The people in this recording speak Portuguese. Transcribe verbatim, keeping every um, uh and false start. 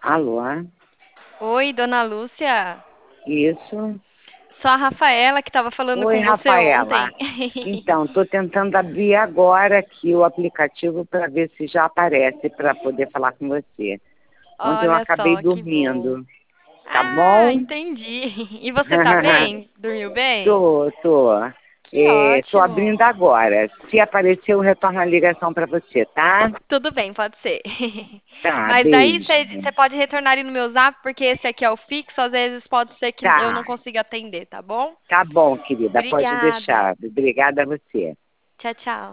Alô? Oi, dona Lúcia. Isso. Sou a Rafaela que estava falando Oi, com você Rafaela. ontem. Então, estou tentando abrir agora aqui o aplicativo para ver se já aparece para poder falar com você. Ontem eu Olha acabei só, que bom. dormindo, tá Ah, bom? entendi. E você tá bem? Dormiu bem? tô, tô. Que Estou abrindo ótimo. agora. Se aparecer, eu retorno a ligação para você, tá? Tudo bem, pode ser. Tá, Mas daí beijo. você você pode retornar ali no meu zap, porque esse aqui é o fixo, às vezes pode ser que eu Tá, não consiga atender, tá bom? tá bom, querida. Pode Obrigada. deixar. Obrigada a você. Tchau, tchau.